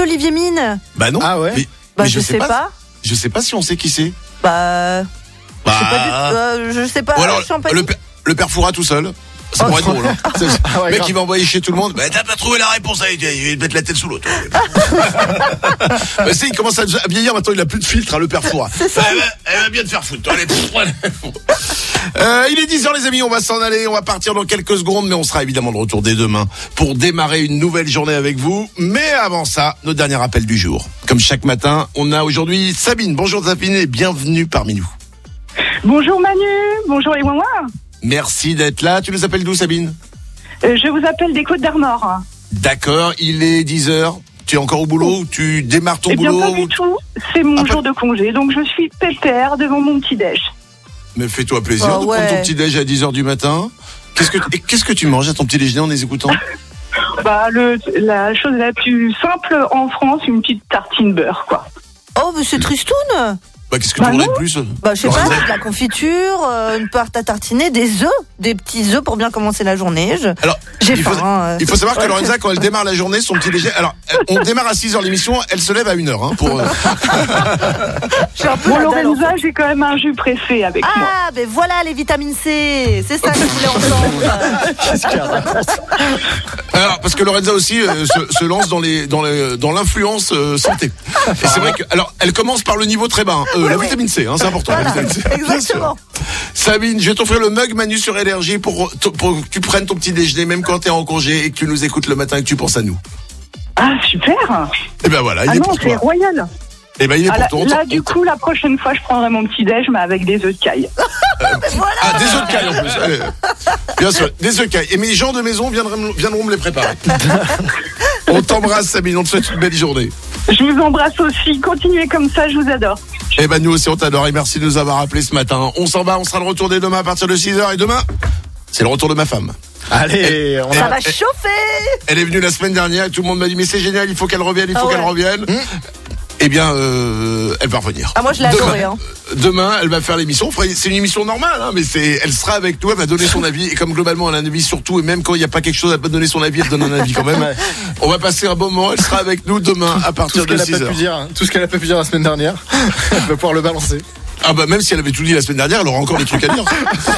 Olivier Mine? Bah non. Ah ouais. Mais je sais pas. Je sais pas si on sait qui c'est. Je sais pas. Ou alors Champagne. le père Foura tout seul. Ça pourrait être drôle. Hein. Ah ouais, le mec grave. il va envoyer chez tout le monde. Bah t'as pas trouvé la réponse, il va te mettre la tête sous l'eau. Bah, il commence à vieillir maintenant, il a plus de filtre, hein, le père Foura. Elle va bien te faire foutre. Toi, il est 10h les amis, on va s'en aller, on va partir dans quelques secondes, mais on sera évidemment de retour dès demain pour démarrer une nouvelle journée avec vous. Mais avant ça, nos derniers rappels du jour. Comme chaque matin, on a aujourd'hui Sabine. Bonjour Sabine et bienvenue parmi nous. Bonjour Manu, bonjour les Ouin-Ouin. Merci d'être là. Tu nous appelles d'où Sabine? Je vous appelle des Côtes d'Armor. D'accord, il est 10h. Tu es encore au boulot ou tu démarres ton bien boulot pas du tout, c'est mon jour de congé, donc je suis pépère devant mon petit-déj. Mais fais-toi plaisir Oh, de ouais. prendre ton petit-déj à 10h du matin. Qu'est-ce que tu manges à ton petit déjeuner en les écoutant? La chose la plus simple en France, une petite tartine beurre, quoi. Oh, mais c'est tristoun. Bah, qu'est-ce que tu voudrais non. de plus? Je sais pas, de la confiture, une pâte à tartiner, des œufs, des petits œufs pour bien commencer la journée. Alors, J'ai il faut, faim. il faut savoir que Lorenza, quand elle démarre la journée, son petit déjeuner. Alors, on démarre à 6h l'émission, elle se lève à 1h. Hein, pour. Je suis un peu Bon, la dalle, en Lorenza, fait. j'ai quand même un jus pressé avec moi. Ah, ben voilà les vitamines C. C'est ça que je voulais entendre. Qu'est-ce qu'il y a? Alors, parce que Lorenza aussi se lance dans l'influence santé. Et c'est vrai que, alors, elle commence par le niveau très bas. Hein. La vitamine C, hein, c'est important. Voilà, la vitamine C. Bien sûr. exactement. Sabine, je vais t'offrir le mug Manu sur Énergie pour que tu prennes ton petit déjeuner, même quand t'es en congé et que tu nous écoutes le matin et que tu penses à nous. Ah, super. Et ben voilà, il Ah est non, pour c'est toi. royal. Et ben il est Ah, pour toi. là, du coup, la prochaine fois, je prendrai mon petit-déj, mais avec des œufs de caille. Ah, des œufs de caille en plus. Allez. Bien sûr, des œufs de caille. Et mes gens de maison viendront me les préparer. On t'embrasse Sabine, on te souhaite une belle journée. Je vous embrasse aussi. Continuez comme ça, je vous adore. Et ben nous aussi on t'adore et merci de nous avoir appelés ce matin. On s'en va, on sera de retour dès demain à partir de 6h et demain, c'est le retour de ma femme. Allez, on Ça a... va chauffer. Elle est venue la semaine dernière et tout le monde m'a dit mais c'est génial, il faut qu'elle revienne, Ah ouais. qu'elle revienne. Eh bien, elle va revenir. Ah, moi, je l'ai adoré, hein. Demain, elle va faire l'émission. C'est une émission normale, hein, mais elle sera avec nous, elle va donner son avis. Et comme globalement, elle a un avis sur tout, et même quand il n'y a pas quelque chose, elle peut donner son avis, elle donne un avis quand même. Ouais. On va passer un bon moment. Elle sera avec nous demain à partir de 6h. Tout ce qu'elle a pas pu dire la semaine dernière, elle va pouvoir le balancer. Ah bah même si elle avait tout dit la semaine dernière, elle aura encore des trucs à dire.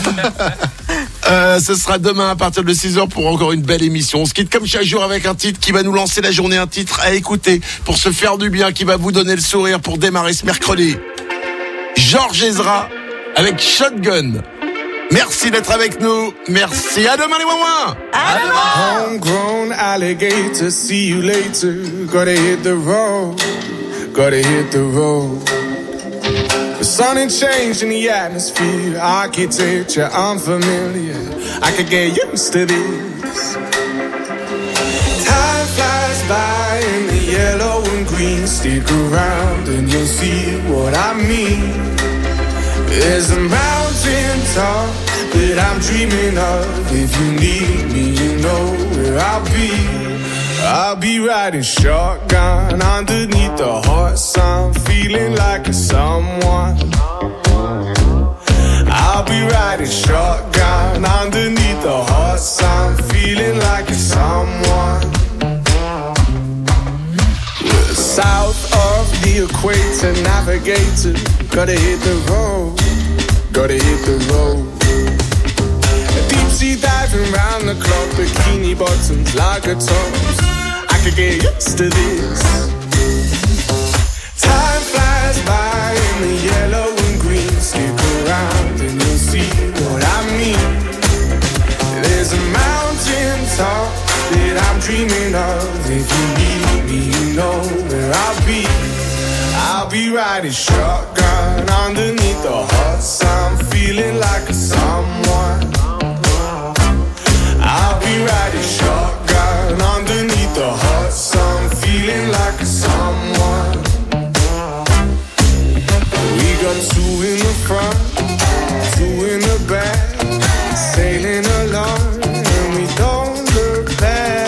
Ce sera demain à partir de 6h pour encore une belle émission. On se quitte comme chaque jour avec un titre qui va nous lancer la journée, un titre à écouter pour se faire du bien, qui va vous donner le sourire pour démarrer ce mercredi. Georges Ezra avec Shotgun. Merci d'être avec nous. Merci. À demain les Ouin-Ouin. Homegrown alligator, see you later. Gotta hit the road, gotta hit the road. The sun ain't changed in the atmosphere, architecture unfamiliar. I could get used to this. Time flies by in the yellow and green. Stick around and you'll see what I mean. There's a mountain top that I'm dreaming of. If you need me, you know where I'll be. I'll be riding shotgun underneath the hot sun, feeling like a someone. I'll be riding shotgun underneath the hot sun, feeling like a someone. We're south of the equator, navigator. Gotta hit the road, gotta hit the road. Deep sea diving round the clock, bikini bottoms, lager tops. I could get used to this. Time flies by in the yellow and green. Stick around and you'll see what I mean. There's a mountain top that I'm dreaming of. If you need me, you know where I'll be. I'll be riding shotgun underneath the hot sun, feeling like a someone. I'll be riding shotgun underneath the hot sun, feeling like a someone. We got two in the front, two in the back, sailing along and we don't look back.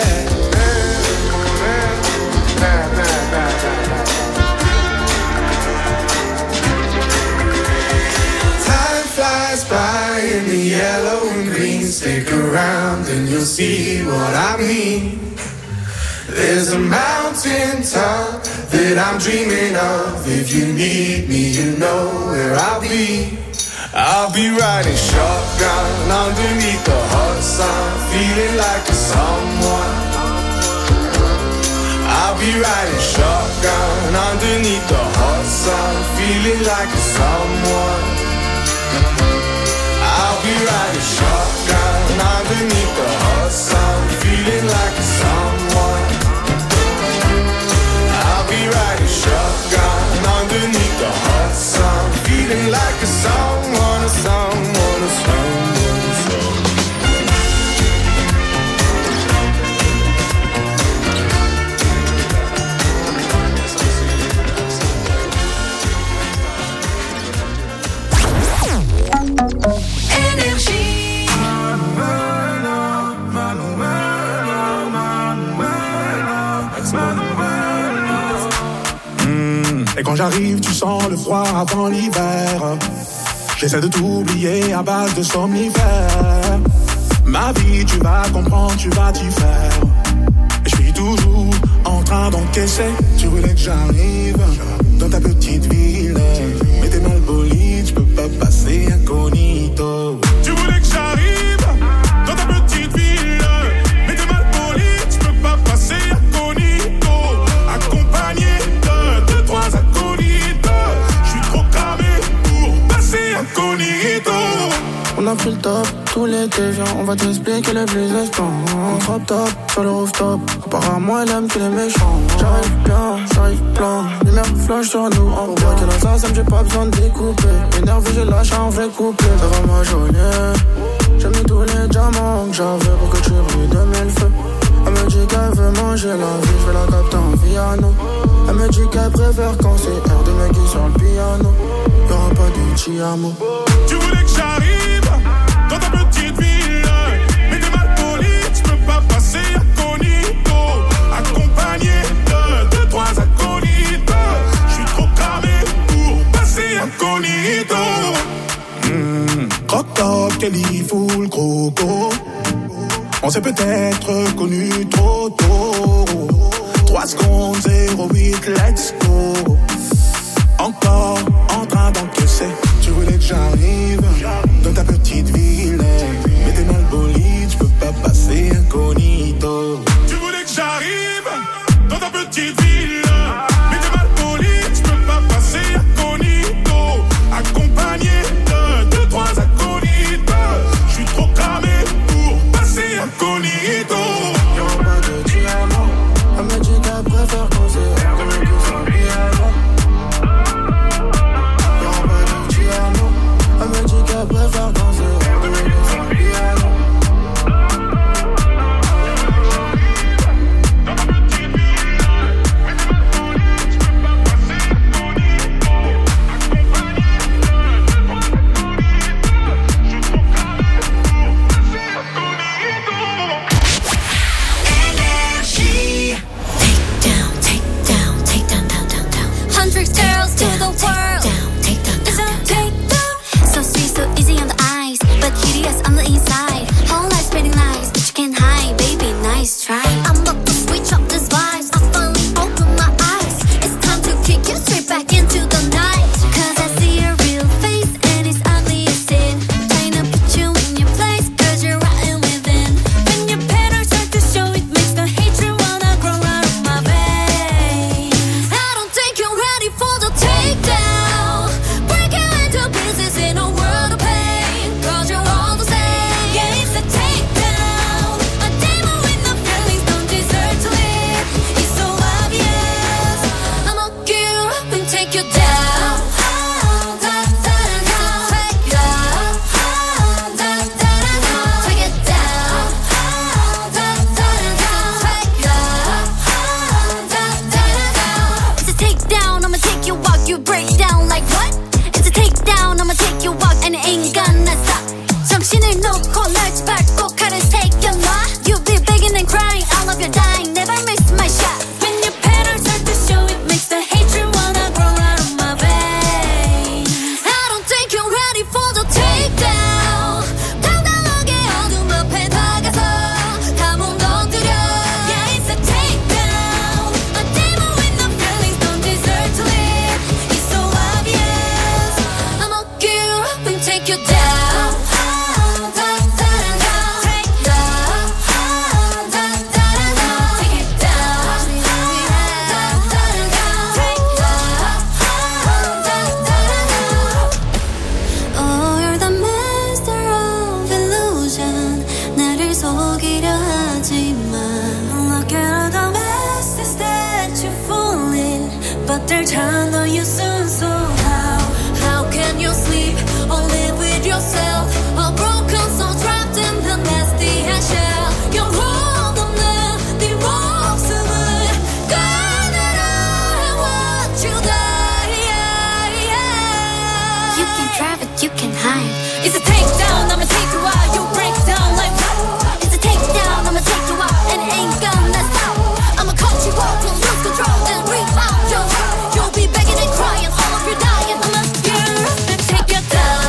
Time flies by in the yellow and green. Stick around and you'll see what I mean. There's a mountain top that I'm dreaming of. If you need me, you know where I'll be. I'll be riding shotgun underneath the hot sun, feeling like a someone. I'll be riding shotgun underneath the hot sun, feeling like a someone. I'll be riding shotgun underneath the hot sun, feeling like a someone. I'll be riding shotgun underneath the hot sun, feeling like a someone, a someone, a someone, a someone. Et quand j'arrive, tu sens le froid avant l'hiver. J'essaie de t'oublier à base de somnifères. Ma vie, tu vas comprendre, tu vas t'y faire. Et je suis toujours en train d'encaisser. Tu voulais que j'arrive dans ta petite ville, mais t'es mal poli, tu peux pas passer incognito. Tu voulais que j'arrive dans ta petite ville, mais t'es mal poli, tu peux pas passer incognito. Accompagné de deux, trois acolytes, je suis trop cramé pour passer incognito. On a pris le top, tout l'été, viens, on va t'expliquer le plus instant. On drop top, sur le rooftop, apparemment elle aime que les méchants. J'arrive bien, j'arrive plein, lumière flash sur nous. Pour braquer la sensation, j'ai pas besoin de découper. Énervé, j'ai lâché un vrai couplet. Ça va m'ajoyer, j'ai mis tous les diamants que j'avais pour que tu brilles de mille feux. Elle me dit qu'elle veut manger la vie, je vais la capter en piano. Elle me dit qu'elle préfère quand c'est air de Maggie sur le piano. Y'aura pas de Tiamo. Tu voulais que j'arrive dans ta petite ville, mais t'es mal poli, tu peux pas passer incognito. Accompagné de deux, trois acolytes, je suis trop cramé pour passer incognito. Croque-top, Kelly, full croco. On s'est peut-être connu trop tôt. 3 secondes, 08, let's go. Encore en train d'encaisser. Tu voulais que j'arrive dans ta petite ville, mais t'es mal poli, tu peux pas passer incognito. Tu voulais que j'arrive dans ta petite ville, mais t'es mal poli, tu peux pas passer incognito. Accompagné de deux, trois acolytes, je suis trop cramé pour passer incognito. Y'aura pas de Tiamo. Elle me dit qu'elle préfère quand c'est air de Maggie sur le piano. Elle me dit qu'elle préfère quand c'est air de Maggie sur le piano. Take down. 될 단어의 순서. How can you sleep or live with yourself? A broken soul trapped in the nasty shell. 영혼 없는 네 목숨을 꺼내라 and watch you die. You can try but you can hide. It's a takedown, I'ma take you out. You break down like what? It's a takedown, I'ma take you out, and it ain't gonna stop. I'ma coach you up, you'll lose control, then rebound. You'll be begging and crying, all of you dying. I'ma take you down.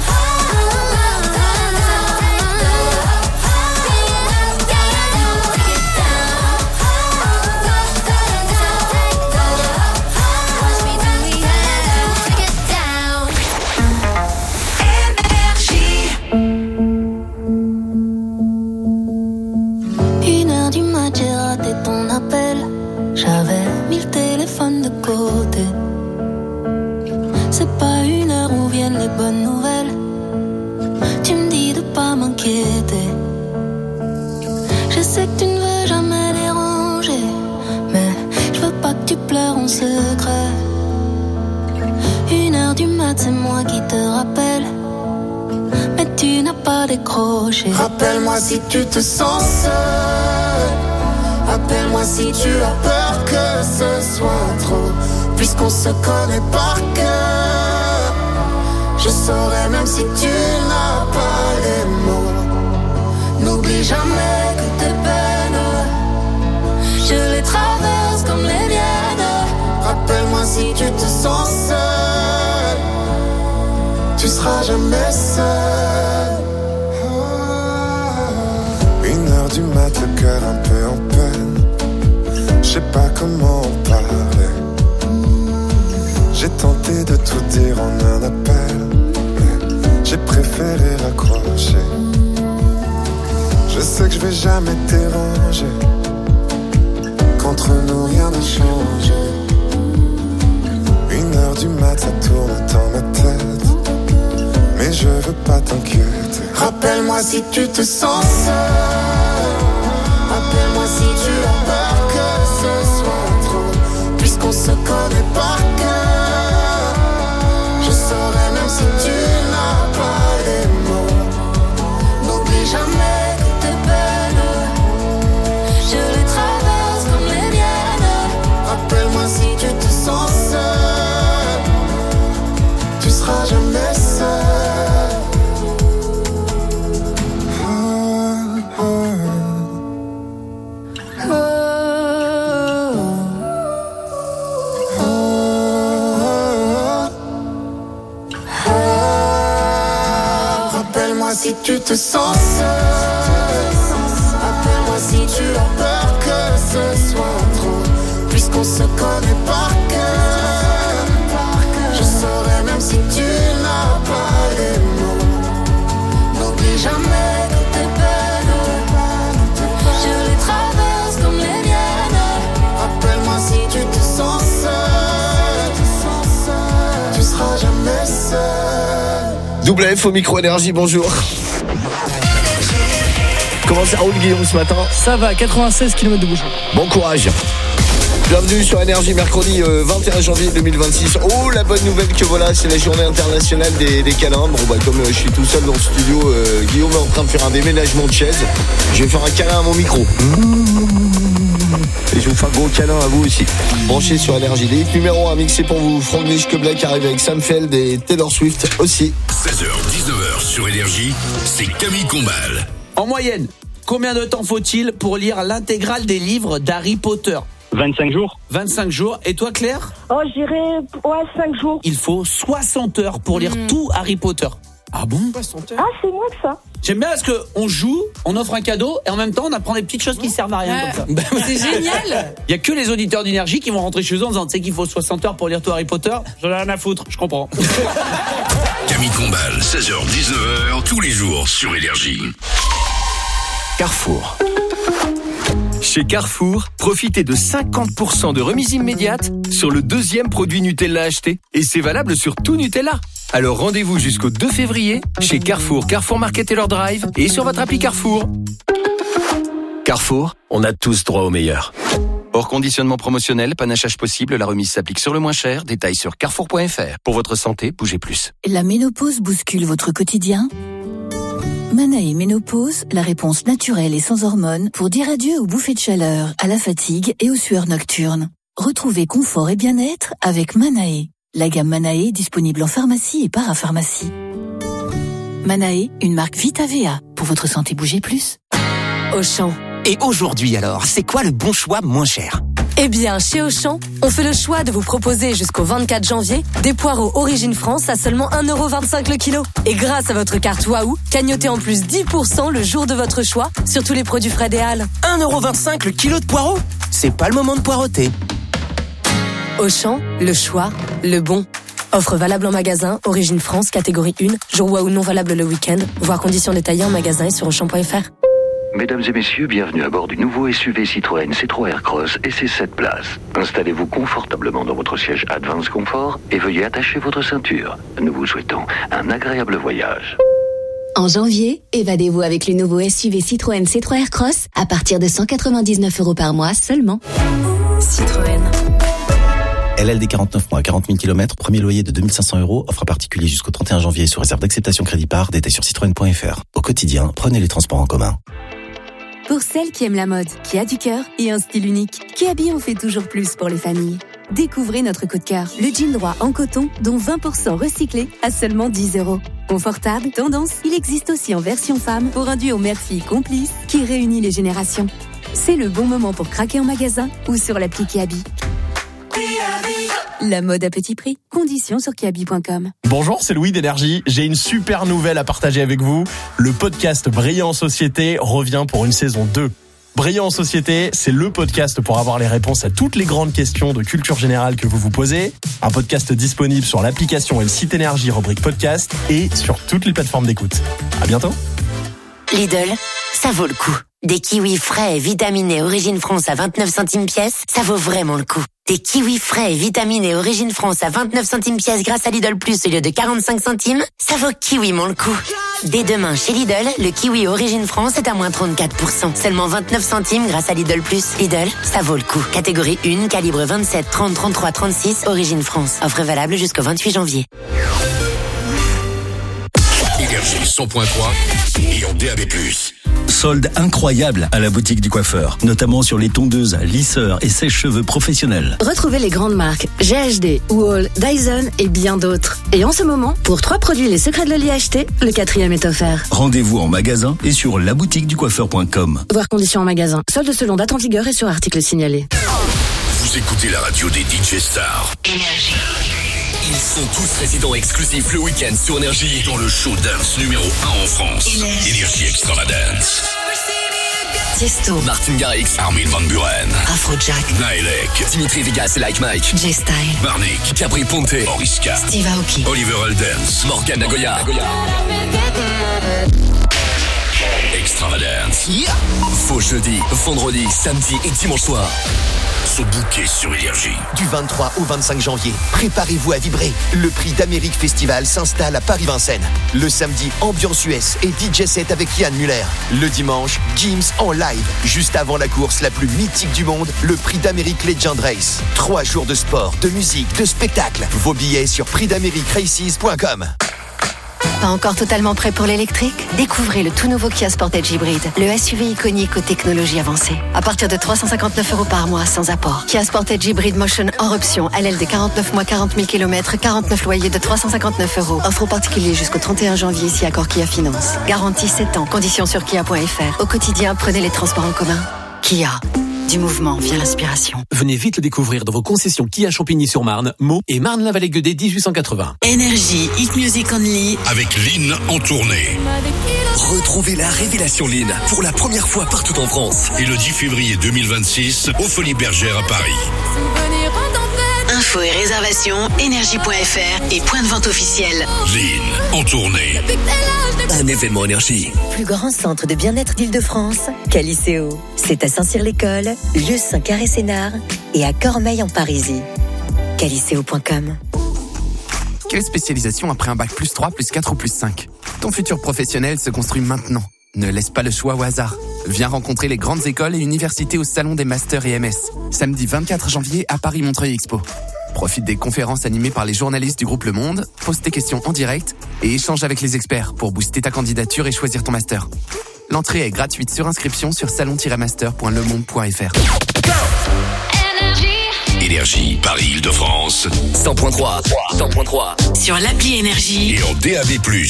J'avais mis le téléphone de côté. C'est pas une heure où viennent les bonnes nouvelles. Tu me dis de pas m'inquiéter. Je sais que tu ne veux jamais déranger, mais je veux pas que tu pleures en secret. 1h du mat, c'est moi qui te rappelle, mais tu n'as pas décroché. Rappelle-moi si tu te sens seul. Appelle-moi si tu as peur que ce soit trop. Puisqu'on se connaît par cœur, je saurais même si tu n'as pas les mots. N'oublie jamais que tes peines, je les traverse comme les miennes. Rappelle-moi si tu te sens seul, tu seras jamais seul. 1h du mat, le cœur un peu en peine. Je sais pas comment en parler. J'ai tenté de tout dire en un appel, mais j'ai préféré raccrocher. Je sais que je vais jamais te déranger, qu'entre nous rien n'a changé. 1h du mat, ça tourne dans ma tête, mais je veux pas t'inquiéter. Rappelle-moi si tu te sens seul. Appelle-moi si tu as peur que ce soit trop. Puisqu'on se connaît par cœur, je saurais même si tu n'as pas les mots. N'oublie jamais que tes peines, je les traverse comme les miennes. Rappelle-moi si tu te sens seul, tu seras jamais seul. Si tu te sens seul, appelle-moi si tu as peur que ce soit trop. Puisqu'on se connaît par cœur, je saurais même si tu n'as pas les mots. N'oublie jamais que tes peines, je les traverse comme les miennes. Rappelle-moi si tu te sens seul, tu seras jamais seul. Double F au micro énergie, bonjour. Comment ça roule Guillaume ce matin? Ça va, 96 km de bouchon. Bon courage. Bienvenue sur Énergie, mercredi 21 janvier 2026. Oh, la bonne nouvelle que voilà, c'est la journée internationale des câlins. Bon bah comme je suis tout seul dans le studio, Guillaume est en train de faire un déménagement de chaise. Je vais faire un câlin à mon micro. Et je vous fais un gros câlin à vous aussi. Branchez sur Énergie. Les hits numéro 1 mixé pour vous. Franck Nischke Black arrive avec Sam Feld et Taylor Swift aussi. 16h, 19h sur Énergie, c'est Camille Combal. En moyenne, combien de temps faut-il pour lire l'intégrale des livres d'Harry Potter? 25 jours. 25 jours. Et toi, Claire? Oh, je dirais 5 jours. Il faut 60 heures pour lire tout Harry Potter. Ah bon? Ah, c'est moins que ça. J'aime bien parce qu'on joue, on offre un cadeau et en même temps on apprend des petites choses qui servent à rien comme ça. C'est génial. Il y a que les auditeurs d'énergie qui vont rentrer chez eux en disant tu sais qu'il faut 60 heures pour lire tout Harry Potter. J'en ai rien à foutre, je comprends. Camille Combal, 16h, 19h, tous les jours sur Énergie. Carrefour. Chez Carrefour, profitez de 50% de remise immédiate sur le deuxième produit Nutella acheté. Et c'est valable sur tout Nutella. Alors rendez-vous jusqu'au 2 février chez Carrefour, Carrefour Market et leur drive et sur votre appli Carrefour. Carrefour, on a tous droit au meilleur. Hors conditionnement promotionnel, panachage possible, la remise s'applique sur le moins cher. Détails sur carrefour.fr. Pour votre santé, bougez plus. La ménopause bouscule votre quotidien ? Manae Ménopause, la réponse naturelle et sans hormones pour dire adieu aux bouffées de chaleur, à la fatigue et aux sueurs nocturnes. Retrouvez confort et bien-être avec Manae. La gamme Manae disponible en pharmacie et parapharmacie. Manae, une marque Vitavea. Pour votre santé, bougez plus. Auchan. Et aujourd'hui alors, c'est quoi le bon choix moins cher ? Eh bien, chez Auchan, on fait le choix de vous proposer jusqu'au 24 janvier des poireaux Origine France à seulement 1,25€ le kilo. Et grâce à votre carte Waouh, cagnotez en plus 10% le jour de votre choix sur tous les produits Fred et Halles. 1,25€ le kilo de poireaux ? C'est pas le moment de poireauter. Auchan, le choix, le bon. Offre valable en magasin, Origine France, catégorie 1, jour Waouh non valable le week-end, voir conditions détaillées en magasin et sur Auchan.fr. Mesdames et messieurs, bienvenue à bord du nouveau SUV Citroën C3 Aircross et ses 7 places. Installez-vous confortablement dans votre siège Advance Comfort et veuillez attacher votre ceinture. Nous vous souhaitons un agréable voyage. En janvier, évadez-vous avec le nouveau SUV Citroën C3 Aircross à partir de 199€ par mois seulement. Citroën. LLD 49 mois, 40 000 km, premier loyer de 2 500 €, offre particulier jusqu'au 31 janvier sous réserve d'acceptation crédit par, détail sur citroën.fr. Au quotidien, prenez les transports en commun. Pour celles qui aiment la mode, qui a du cœur et un style unique, Kiabi en fait toujours plus pour les familles. Découvrez notre coup de cœur, le jean droit en coton, dont 20% recyclé à seulement 10€. Confortable, tendance, il existe aussi en version femme pour un duo mère-fille complice qui réunit les générations. C'est le bon moment pour craquer en magasin ou sur l'appli Kiabi. La mode à petit prix. Conditions sur kiabi.com. Bonjour, c'est Louis d'Énergie. J'ai une super nouvelle à partager avec vous. Le podcast Brillant en Société revient pour une saison 2. Brillant en Société, c'est le podcast pour avoir les réponses à toutes les grandes questions de culture générale que vous vous posez. Un podcast disponible sur l'application et le site Énergie rubrique podcast et sur toutes les plateformes d'écoute. À bientôt. Lidl, ça vaut le coup. Des kiwis frais et vitaminés Origine France à 29 centimes pièce, ça vaut vraiment le coup. Des kiwis frais et vitaminés Origine France à 29 centimes pièce grâce à Lidl Plus au lieu de 45 centimes, ça vaut kiwiment le coup. Dès demain chez Lidl, le kiwi Origine France est à moins 34%. Seulement 29 centimes grâce à Lidl Plus. Lidl, ça vaut le coup. Catégorie 1, calibre 27, 30, 33, 36, Origine France. Offre valable jusqu'au 28 janvier. Énergie 100.3 et en DAB+. Solde incroyable à la boutique du coiffeur, notamment sur les tondeuses, lisseurs et sèche-cheveux professionnels. Retrouvez les grandes marques GHD, Wall, Dyson et bien d'autres. Et en ce moment, pour 3 produits Les Secrets de Loli achetés, le 4e est offert. Rendez-vous en magasin et sur laboutiqueducoiffeur.com. Voir conditions en magasin. Solde selon date en vigueur et sur article signalé. Vous écoutez la radio des DJ Stars. Énergie. Ils sont tous résidents exclusifs le week-end sur Énergie. Dans le show dance numéro 1 en France. Énergie Extravagance. Tiesto, Martin Garrix, Armin van Buren, Afrojack, Nailek, Dimitri Vegas et Like Mike, J-Style, Barnick, Capri Ponte, Oriska, Steve Aoki, Oliver Heldens, Morgan Nagoya. Extravagance. Faux jeudi, vendredi, samedi et dimanche soir. Se bouquet sur Énergie. Du 23 au 25 janvier, préparez-vous à vibrer. Le prix d'Amérique Festival s'installe à Paris-Vincennes. Le samedi, ambiance US et DJ set avec Yann Muller. Le dimanche, Gims en live. Juste avant la course la plus mythique du monde, le prix d'Amérique Legend Race. 3 jours de sport, de musique, de spectacle. Vos billets sur prixdameriqueraces.com. Pas encore totalement prêt pour l'électrique ? Découvrez le tout nouveau Kia Sportage Hybrid, le SUV iconique aux technologies avancées. À partir de 359€ par mois sans apport. Kia Sportage Hybrid Motion hors option, LLD 49 mois, 40 000 km, 49 loyers de 359€. Offre aux particuliers jusqu'au 31 janvier si accord Kia Finance. Garantie 7 ans, conditions sur kia.fr. Au quotidien, prenez les transports en commun. Kia. Du mouvement vient l'inspiration. Venez vite le découvrir dans vos concessions Kia Champigny-sur-Marne, Meaux et Marne-la-Vallée-Guedet 1880. Énergie, Hit Music Only. Avec Lynn en tournée. Retrouvez la révélation Lynn pour la première fois partout en France. Et le 10 février 2026, aux Folies Bergères à Paris. Infos et réservations, énergie.fr et point de vente officiel. Lynn en tournée. Un événement Énergie. Plus grand centre de bien-être d'Île-de-France, Caliceo. C'est à Saint-Cyr-l'École, lieu Saint-Carré-Sénard et à Cormeilles en Parisie. Caliceo.com. Quelle spécialisation après un bac +3, +4 ou +5 ? Ton futur professionnel se construit maintenant. Ne laisse pas le choix au hasard. Viens rencontrer les grandes écoles et universités au Salon des Masters et MS. Samedi 24 janvier à Paris Montreuil Expo. Profite des conférences animées par les journalistes du groupe Le Monde, pose tes questions en direct et échange avec les experts pour booster ta candidature et choisir ton master. L'entrée est gratuite sur inscription sur salon-master.lemonde.fr. Énergie, Paris-Île-de-France. 100.3. 100.3. Sur l'appli Énergie. Et en DAB+.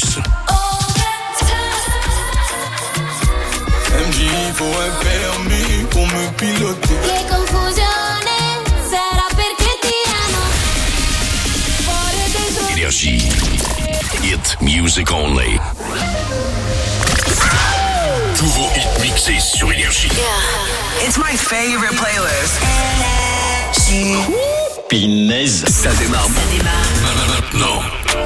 MJ, faut un permis pour me piloter. Che confusione, sarà perché ti amo. Fuori dentro. Énergie. Hit music only. Tous vos hits mixés sur Énergie. Yeah, it's my favorite playlist. Pinaise. Ça démarre. Maintenant.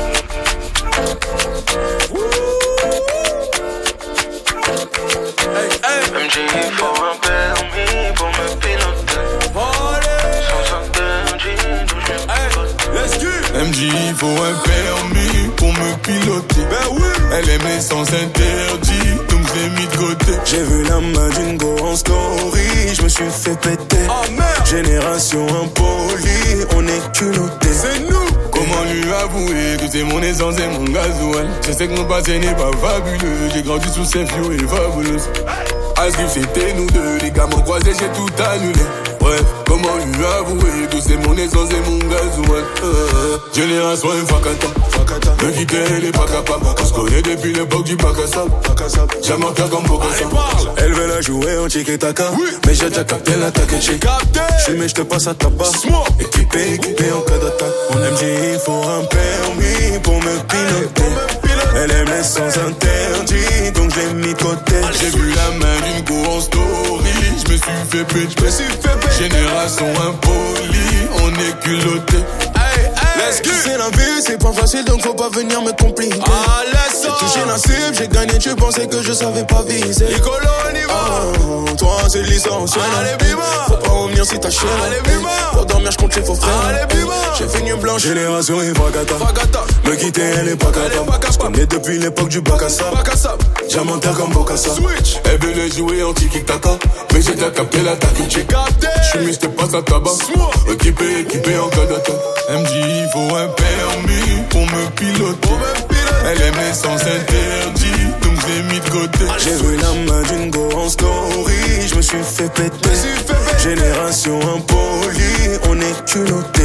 MJ, faut un permis pour me piloter. Sans interdit, d'où je MJ, faut un permis pour me piloter. Ben oui. Elle aime les sens interdits, donc je l'ai mis de côté. J'ai vu la main d'une go en story, je me suis fait péter. Oh merde. Génération impolie, on est culotté. C'est nous. Comment lui avouer que c'est mon essence et mon gasoil? Je sais que mon passé n'est pas fabuleux. J'ai grandi sous ces vieux et fabuleuse. As if c'était nous deux, les gars m'ont croisé, j'ai tout annulé. Bref, comment lui avouer que c'est mon essence et mon gasoil? Génération infacata, me quitter elle est pas capable. On se connaît depuis l'époque du bac à sable. J'aime un comme Bocassa. Elle veut la jouer en tiki-taka, oui. Mais j'ai déjà capté l'attaque. J'ai capté. J'suis mais j'te passe à tabac. Équipé en cas d'attaque. Mon MJ il faut un permis pour me piloter. Elle aime les sens interdits, donc je l'ai mis de côté. J'ai vu la main d'une go en story, je me suis fait péter. Génération impolie, on est culotté. C'est la vie, c'est pas facile, donc faut pas venir me compliquer. J'ai touché la cible, j'ai gagné, tu pensais que je savais pas viser. Toi c'est licencié. Faut pas revenir si t'as chier. Pour dormir, j'compte les faux frères. J'ai fini blanche, génération Ifagata. Me quitter, elle est pas capable. J'connais depuis l'époque du bac à sable. Diamantaire comme Bocassa. Elle veut les jouer en tiki-taka, mais j'ai déjà capté l'attaque. J'suis mis, j'te passe à tabac. Équipé en cas d'attaque. MJ, il faut un permis pour me piloter. Elle aime les sens interdits, donc je l'ai mis de côté. J'ai vu la main d'une go en story, je me suis fait péter. Génération impolie, on est culotté.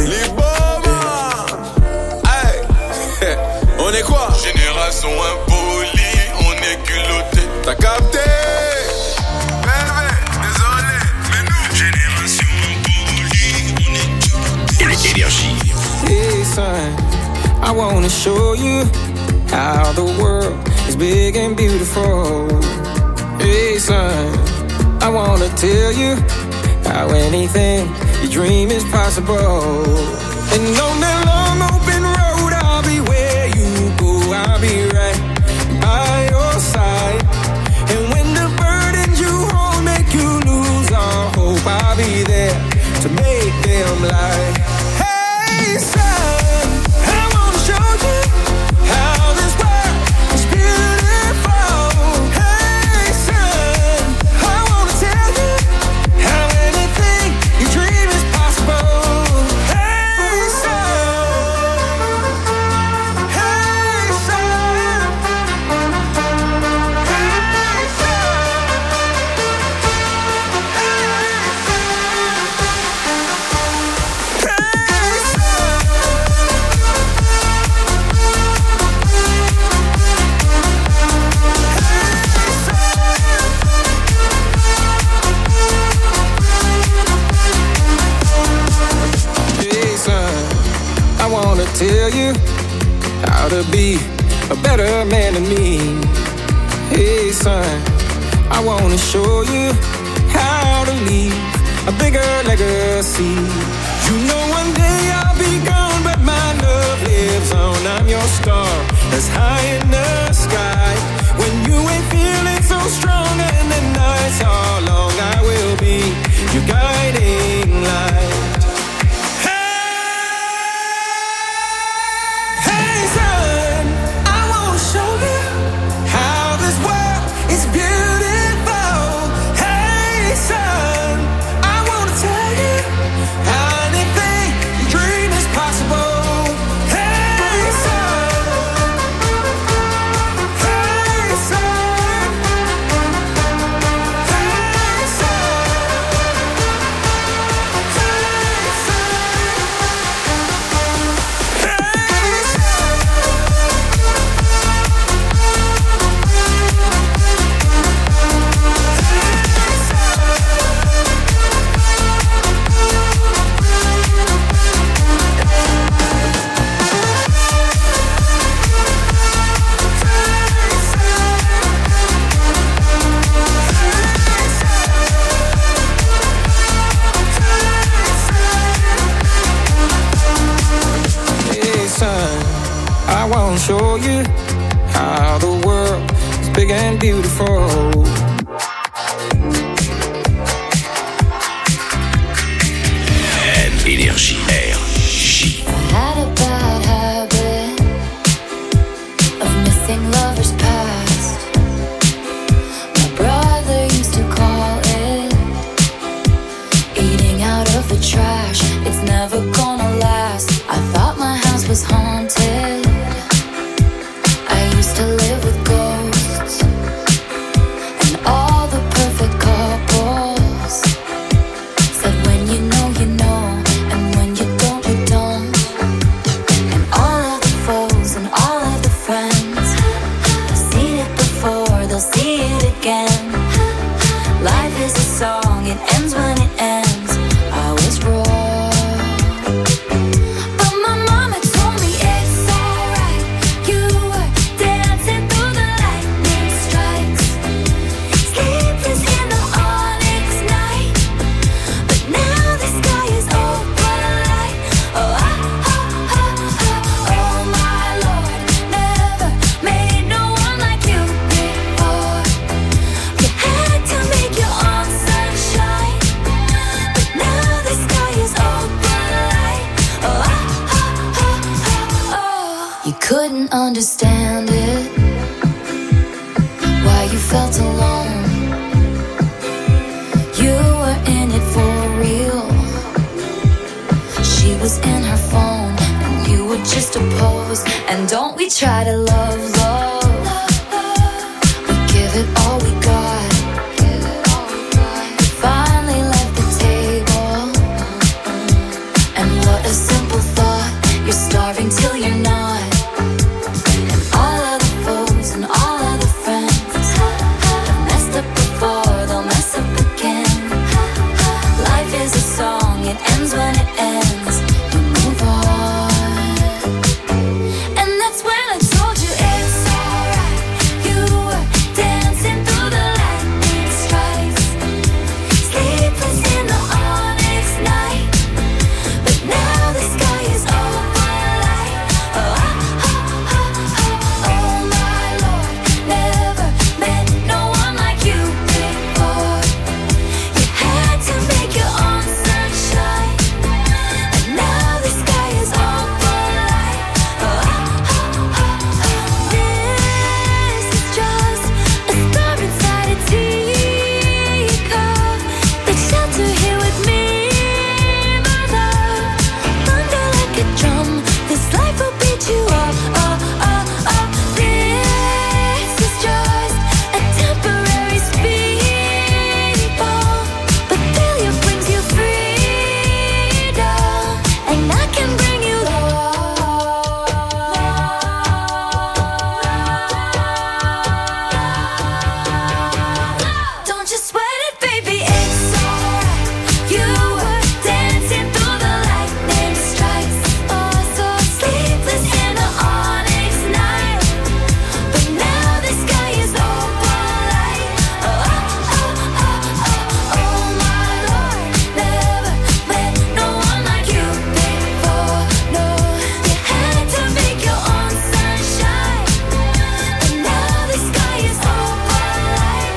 Hey. On est quoi? Génération impolie, on est culotté. T'as capté? Désolé, mais nous, génération impolie, on est culotté. Énergie. Hey son, I wanna show you how the world is big and beautiful. Hey son, I wanna tell you how anything you dream is possible. And on that long open road, I'll be where you go, I'll be right by your side. And when the burdens you hold make you lose all hope, I'll be there to make them lie. Hey son, I wanna show you how this world is beautiful. Hey son, I wanna tell you how anything you dream is possible. Hey son, hey son, hey I wanna tell you how to be a better man than me. Hey son, I wanna show you how to leave a bigger legacy. You know one day I'll be gone, but my love lives on. I'm your star that's high in the sky. When you ain't feeling so strong and the nights are long, I will be your guiding light. Hey son, I wanna show you how this world is beautiful. I wanna show you how the world is big and beautiful. Énergie RJ. Had a bad habit of missing lovers past. My brother used to call it eating out of the trash. It's never gonna last. I thought my house was haunted. I used to live with ghosts and all the perfect couples said when you know you know, and when you don't you don't. And all of the foes and all of the friends have seen it before, they'll see it again. Life is a song, it ends when it ends. I was wrong, but my mama told me it's alright. You were dancing through the lightning strikes, sleepless in the onyx night. But now the sky is open light. Oh, oh my Lord, never made no one like you before. You had to make your own sunshine, but now the sky is open light. Oh, you couldn't understand it, why you felt alone. You were in it for real. She was in her phone and you were just a pose. And don't we try to love, we give it all we got. You finally left the table, and what a simple thought. You're starving till you're not. And all of the foes and all of the friends have messed up before, they'll mess up again. Life is a song, it ends when it ends. You move on. And that's when I told you it's alright. You were dancing through the lightning strikes, sleepless in the onyx night. But now the sky is open light. Oh my Lord, never met no one like you before. You had to make your own sunshine, and now the sky is open light. This is just a star inside a teacup. Take shelter here with me, my love. Thunder like a drum, this life will beat you up. This is just a temporary speed bump, but failure brings you freedom, and I can bring you love. Don't you sweat it, baby, it's alright. You were dancing through the lightning strikes, oh so sleepless in the onyx night. But now the sky is open light. Oh my Lord, never met no one like you before. No, you had to make your own sunshine, and now the sky is open light.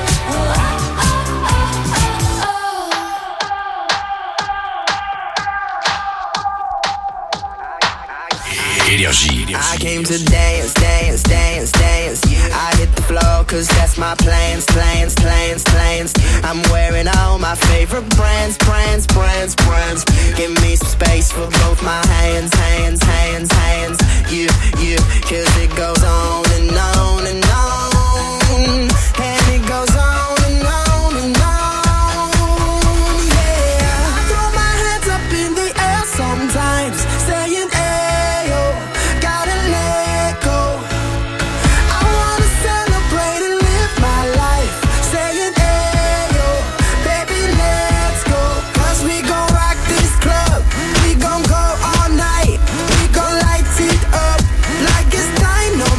Énergie. I came to dance, dance, dance, dance. I hit the floor cause that's my plans, plans, plans, plans. I'm wearing all my favorite brands, brands, brands, brands. Give me some space for both my hands, hands, hands, hands. You, cause it goes on and on and on. And it goes on and on and on. Yeah, I throw my hands up in the air sometimes, saying ayo, gotta let go. I wanna celebrate and live my life, saying ayo, baby let's go. Cause we gon' rock this club, we gon' go all night. We gon' light it up like it's dynamite.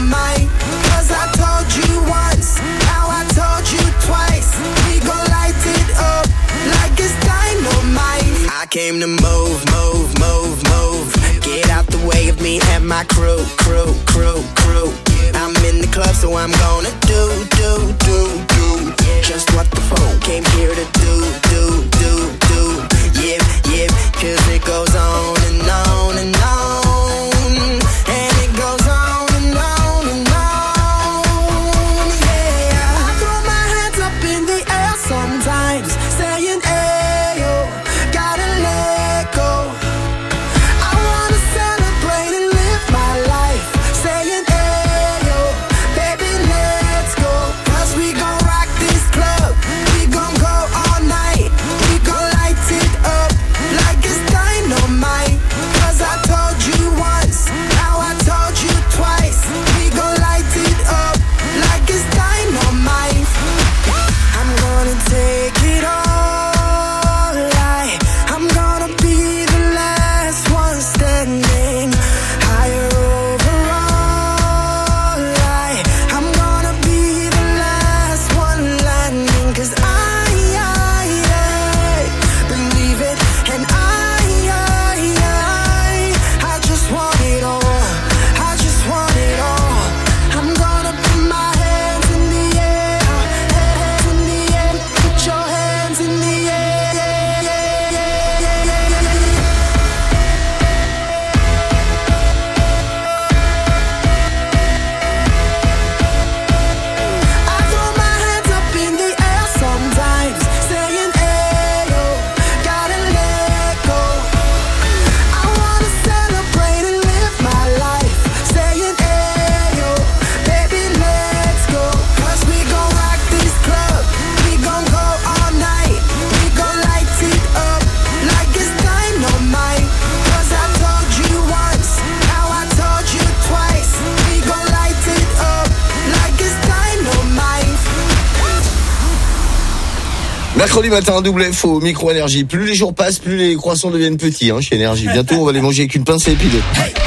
my crew. I'm in the club, so I'm gonna do just what the folk came here to do. Yeah, 'cause it goes on and on and on, and it goes on and on and on. Yeah, I throw my hands up in the air sometimes, saying, "Ayo, gotta let go." I wanna celebrate and live my life, saying, "Ayo, baby, let's go." 'Cause we gon' rock this club, we gon' go all night, we gon' light it up like it's dynamite. 'Cause I told you once, now I told you twice, we gon' light it up like it's dynamite. I'm gonna take it all, I'm gonna be the last one standing, higher overall, I'm gonna be the last one landing. 'Cause I believe it, and I just want it all, I just want it all. I'm gonna put my hands in the air, hands in the air, put your hands in the air. I throw my hands up in the air sometimes, saying, "Ayo, gotta let go." I wanna celebrate and live my life, saying, "Ayo, baby, let's go." 'Cause we gon' rock this club, we gon' go all night, we gon' light it up like it's dynamite. 'Cause I told you once, now I told you twice, we gon' light it up like it's dynamite. Mercredi matin, un double F au micro Énergie. Plus les jours passent, plus les croissants deviennent petits chez Énergie. Bientôt, on va les manger avec une pince à épiler.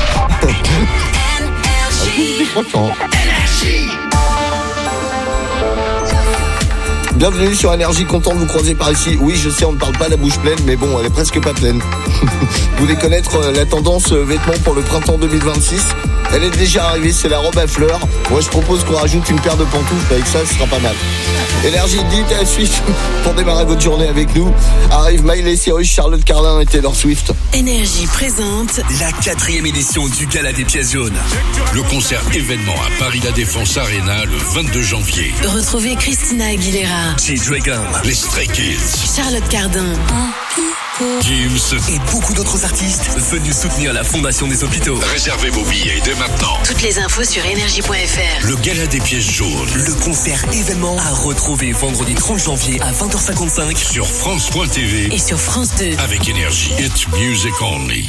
Bienvenue sur Énergie, content de vous croiser par ici. Oui, je sais, on ne parle pas la bouche pleine, mais bon, elle est presque pas pleine. Vous voulez connaître la tendance vêtements pour le printemps 2026 ? Elle est déjà arrivée, c'est la robe à fleurs. Moi, je propose qu'on rajoute une paire de pantoufles. Avec ça, ce sera pas mal. Énergie, dites à la suite pour démarrer votre journée avec nous. Arrive Miley Cyrus, Charlotte Cardin et Taylor Swift. Énergie présente la 4e édition du Gala des pièces jaunes. Le concert événement à Paris La Défense Arena le 22 janvier. Retrouvez Christina Aguilera, G-Dragon, les Stray Kids, Charlotte Cardin, Gims et beaucoup d'autres artistes venus soutenir la Fondation des hôpitaux. Réservez vos billets dès maintenant. Toutes les infos sur énergie.fr. Le Gala des pièces jaunes. Le concert événement à retrouver vendredi 30 janvier à 20h55 sur France.tv et sur France 2. Avec Énergie. It's music only.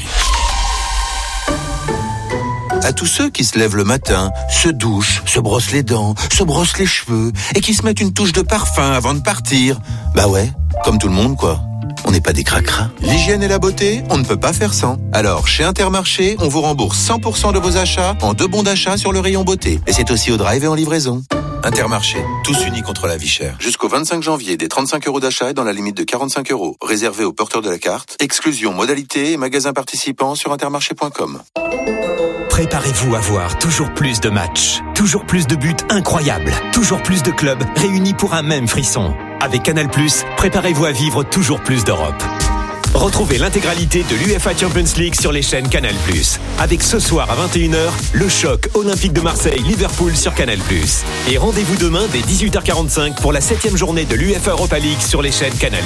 À tous ceux qui se lèvent le matin, se douchent, se brossent les dents, se brossent les cheveux et qui se mettent une touche de parfum avant de partir. Bah ouais, comme tout le monde quoi. On n'est pas des cracras. L'hygiène et la beauté, on ne peut pas faire sans. Alors, chez Intermarché, on vous rembourse 100% de vos achats en 2 bons d'achat sur le rayon beauté. Et c'est aussi au drive et en livraison. Intermarché, tous unis contre la vie chère. Jusqu'au 25 janvier, des 35 € d'achat et dans la limite de 45 €. Réservé aux porteurs de la carte. Exclusion, modalité et magasins participants sur intermarché.com. Préparez-vous à voir toujours plus de matchs, toujours plus de buts incroyables, toujours plus de clubs réunis pour un même frisson. Avec Canal+, préparez-vous à vivre toujours plus d'Europe. Retrouvez l'intégralité de l'UEFA Champions League sur les chaînes Canal+. Avec ce soir à 21h, le choc Olympique de Marseille-Liverpool sur Canal+. Et rendez-vous demain dès 18h45 pour la 7e journée de l'UEFA Europa League sur les chaînes Canal+.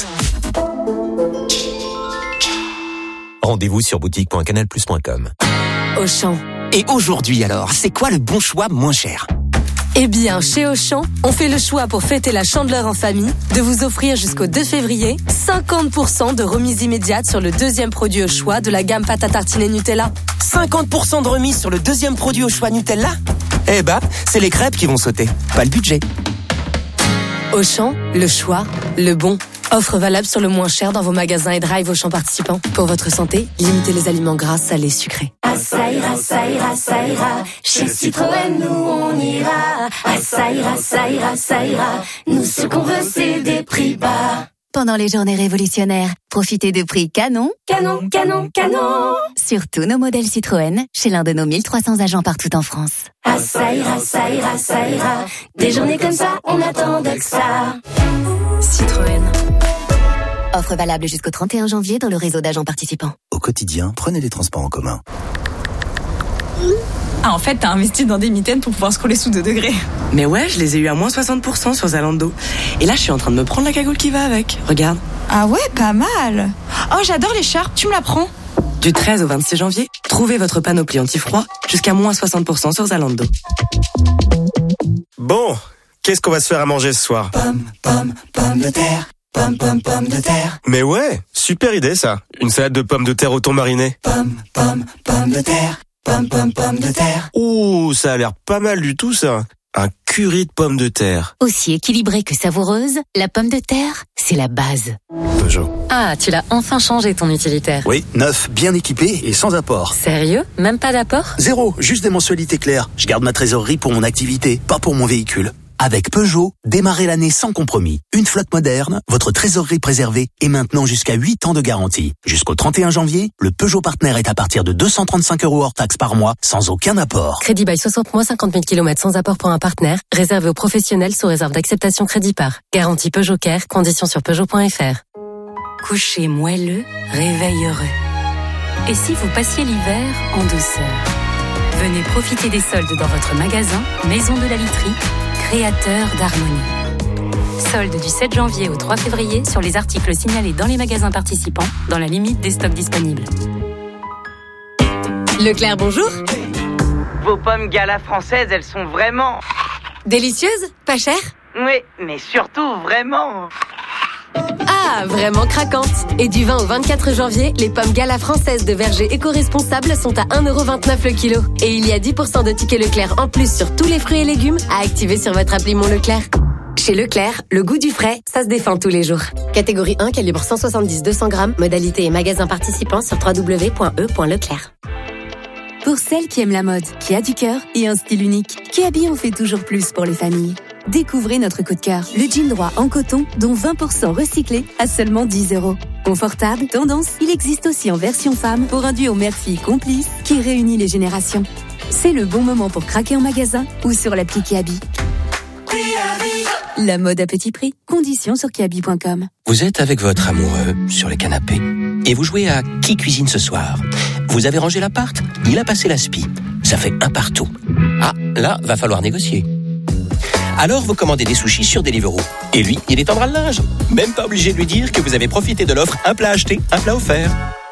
Rendez-vous sur boutique.canalplus.com. Auchan. Et aujourd'hui alors, c'est quoi le bon choix moins cher ? Eh bien, chez Auchan, on fait le choix pour fêter la Chandeleur en famille de vous offrir jusqu'au 2 février 50% de remise immédiate sur le deuxième produit au choix de la gamme pâte à tartiner Nutella. 50% de remise sur le deuxième produit au choix Nutella ? Eh bah, c'est les crêpes qui vont sauter, pas le budget. Auchan, le choix, le bon. Offre valable sur le moins cher dans vos magasins et drive Auchan participants. Pour votre santé, limitez les aliments gras, salés, sucrés. Ça ira, ça ira, ça ira. Chez Citroën, nous on ira. Ça ira, ça ira, ça ira. Nous ce qu'on veut c'est des prix bas. Pendant les journées révolutionnaires, profitez de prix canon, sur tous nos modèles Citroën, chez l'un de nos 1300 agents partout en France. Ah ça ira, ça ira, ça ira. Des journées comme ça, on attendait que ça. Citroën. Offre valable jusqu'au 31 janvier dans le réseau d'agents participants. Au quotidien, prenez les transports en commun. Ah, en fait, t'as investi dans des mitaines pour pouvoir scroller sous 2 degrés. Mais ouais, je les ai eu à moins 60% sur Zalando. Et là, je suis en train de me prendre la cagoule qui va avec. Regarde. Ah ouais, pas mal. Oh, j'adore l'écharpe, tu me la prends? Du 13 au 26 janvier, trouvez votre panoplie anti-froid jusqu'à moins 60% sur Zalando. Bon, qu'est-ce qu'on va se faire à manger ce soir? Pommes de terre. Pommes de terre. Mais ouais, super idée ça. Une salade de pommes de terre au thon mariné. Pommes de terre. Pommes de terre. Ouh, ça a l'air pas mal du tout ça. Un curry de pommes de terre. Aussi équilibrée que savoureuse, la pomme de terre, c'est la base. Peugeot. Ah, tu l'as enfin changé ton utilitaire. Oui, neuf, bien équipé et sans apport. Sérieux? Même pas d'apport? Zéro, juste des mensualités claires. Je garde ma trésorerie pour mon activité, pas pour mon véhicule. Avec Peugeot, démarrez l'année sans compromis. Une flotte moderne, votre trésorerie préservée et maintenant jusqu'à 8 ans de garantie. Jusqu'au 31 janvier, le Peugeot Partner est à partir de 235 € hors taxe par mois, sans aucun apport. Crédit by 60 mois, 50 000 km sans apport pour un partenaire, réservé aux professionnels sous réserve d'acceptation crédit par. Garantie Peugeot Care, conditions sur Peugeot.fr. Coucher moelleux, réveil heureux. Et si vous passiez l'hiver en douceur? Venez profiter des soldes dans votre magasin Maison de la Literie, créateur d'harmonie. Soldes du 7 janvier au 3 février sur les articles signalés dans les magasins participants, dans la limite des stocks disponibles. Leclerc, bonjour. Vos pommes Gala françaises, elles sont vraiment... Délicieuses? Pas chères? Oui, mais surtout vraiment... Ah, vraiment craquantes. Et du 20 au 24 janvier, les pommes Gala françaises de verger éco-responsables sont à 1,29€ le kilo. Et il y a 10% de tickets Leclerc en plus sur tous les fruits et légumes à activer sur votre appli Mon Leclerc. Chez Leclerc, le goût du frais, ça se défend tous les jours. Catégorie 1, calibre 170-200 grammes, modalité et magasin participant sur www.e.leclerc. Pour celles qui aiment la mode, qui a du cœur et un style unique, Kiabi en fait toujours plus pour les familles. Découvrez notre coup de cœur, le jean droit en coton, dont 20% recyclé à seulement 10€. Confortable, tendance, il existe aussi en version femme pour un duo mère-fille complice qui réunit les générations. C'est le bon moment pour craquer en magasin ou sur l'appli Kiabi. La mode à petit prix, conditions sur kiabi.com. Vous êtes avec votre amoureux sur le canapé et vous jouez à qui cuisine ce soir. Vous avez rangé l'appart, il a passé l'aspi. Ça fait un partout. Ah, là, va falloir négocier. Alors vous commandez des sushis sur Deliveroo. Et lui, il étendra le linge. Même pas obligé de lui dire que vous avez profité de l'offre un plat acheté, un plat offert.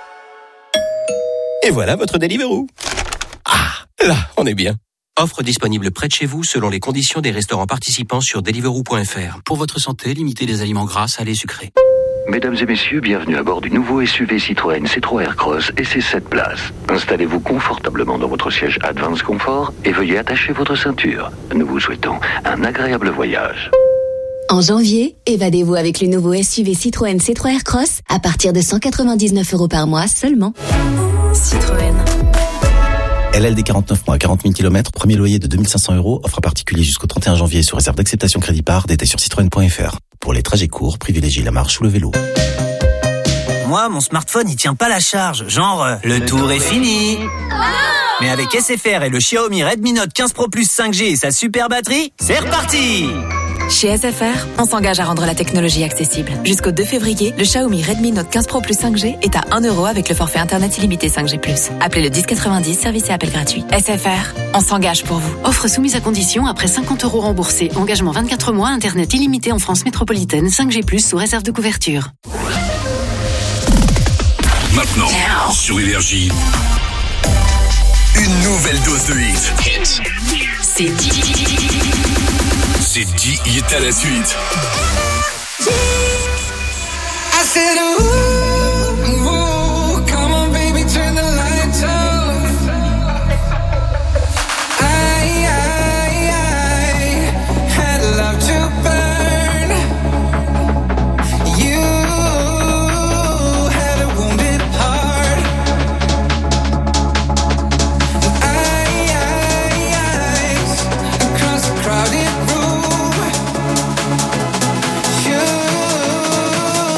Et voilà votre Deliveroo. Ah, là, on est bien. Offre disponible près de chez vous selon les conditions des restaurants participants sur Deliveroo.fr. Pour votre santé, limitez les aliments gras, salés, sucrés. Mesdames et messieurs, bienvenue à bord du nouveau SUV Citroën C3 Aircross et ses 7 places. Installez-vous confortablement dans votre siège Advance Comfort et veuillez attacher votre ceinture. Nous vous souhaitons un agréable voyage. En janvier, évadez-vous avec le nouveau SUV Citroën C3 Aircross à partir de 199€ par mois seulement. Citroën. LLD 49 mois, 40 000 km, premier loyer de 2500 €, offre à particulier jusqu'au 31 janvier sous réserve d'acceptation crédit par, détail sur citroën.fr. Pour les trajets courts, privilégiez la marche ou le vélo. Moi, mon smartphone, il tient pas la charge. Genre, le tour est fini. Mais avec SFR et le Xiaomi Redmi Note 15 Pro Plus 5G et sa super batterie, c'est reparti! Chez SFR, on s'engage à rendre la technologie accessible. Jusqu'au 2 février, le Xiaomi Redmi Note 15 Pro Plus 5G est à 1€ avec le forfait internet illimité 5G+. Appelez le 1090, service et appel gratuit. SFR, on s'engage pour vous. Offre soumise à condition après 50€ remboursés. Engagement 24 mois, internet illimité en France métropolitaine, 5G+, sous réserve de couverture. Maintenant, sur Énergie, une nouvelle dose de hit. C'est 10 hits à la suite. I said, ooh, come on, baby, turn the lights off. I had love to burn. You had a wounded heart. Across the crowded room. You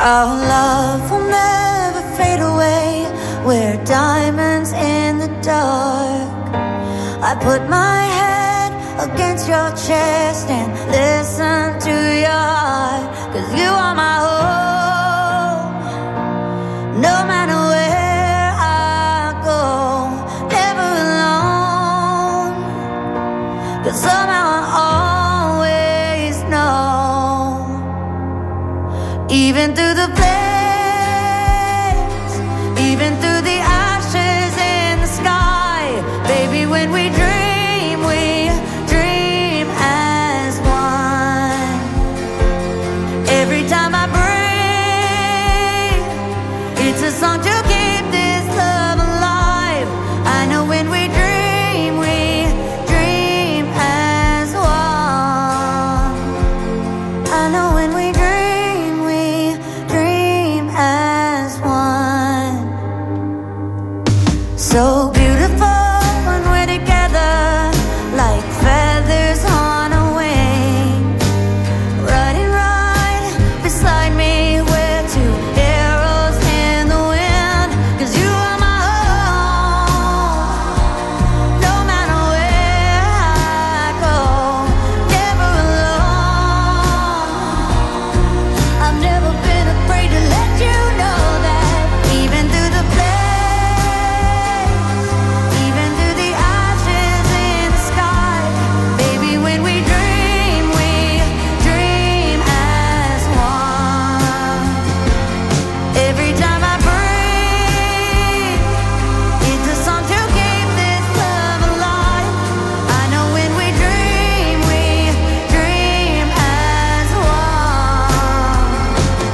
Our love will never fade away. We're diamonds in the dark. I put my head against your chest and listen to your heart. 'Cause you are my home. No matter where I go, never alone. 'Cause somehow I always know. Even through the flames, even through the ashes in the sky, baby, when we dream as one. Every time I breathe, it's a song to keep this love alive. I know when we dream as one. I know when we dream as one. So beautiful when we're together, like feathers on a wing. Riding right beside me, we're two arrows in the wind. 'Cause you are my home. No matter where I go, never alone. I've never been afraid to let you know that. Even through the flames, even through the ashes in the sky, baby, when we dream as one. Every time I breathe, it's a song to keep this love alive. I know when we dream as one.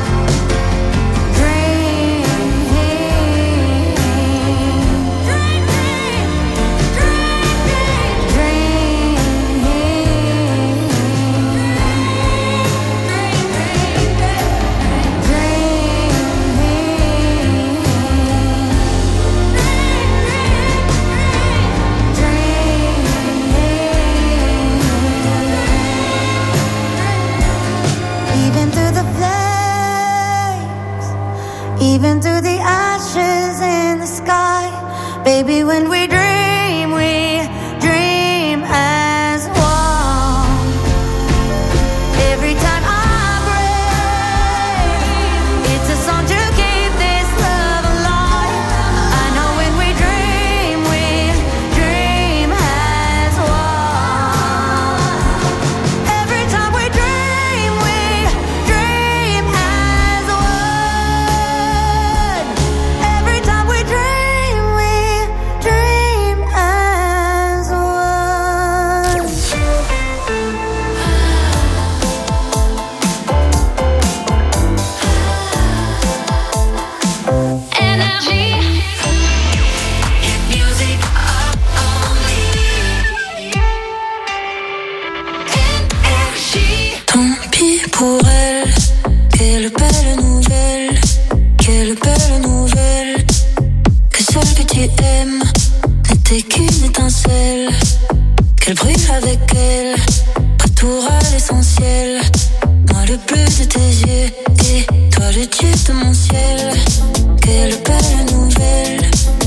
Even through the flames, even through the ashes in the sky, baby, when we dream as one. Every time I breathe, it's a song to keep this love alive. I know when we dream as one. Every time we dream as one. Every time we dream as one. Énergie. Music only. Énergie. Tant pis pour elle, quelle belle nouvelle, que celle que tu aimes n'était qu'une étincelle, qu'elle brille avec elle, retour à l'essentiel, moi le bleu de tes yeux et toi le dieu de mon ciel. Quelle belle nouvelle,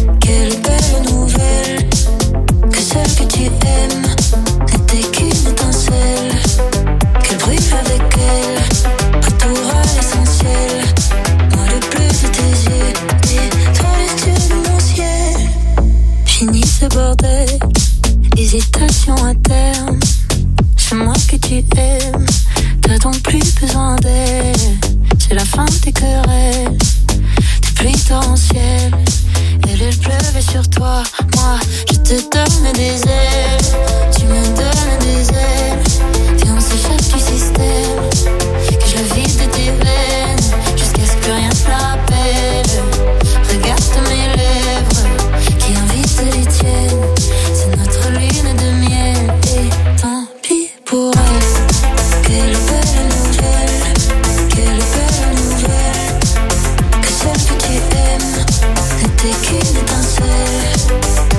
que celle que tu aimes n'était qu'une étincelle, qu'elle brille avec elle, retour à l'essentiel, moi le bleu de tes yeux et toi le dieu de mon ciel. Fini ce bordel, hésitation à terme, c'est moi que tu aimes, t'as donc plus besoin d'elle, c'est la fin des querelles, des pluies torrentielles, elle pleuvait sur toi, moi je te donne des ailes, tu me donnes des ailes, viens on s'échappe du système, que je le vide de tes veines, jusqu'à ce que plus rien ne te rappelle, regarde mes lèvres, qui invitent les tiennes, c'est notre lune de miel, et tant pis pour elle. Quelle belle nouvelle, que celle que tu aimes n'était qu'une étincelle,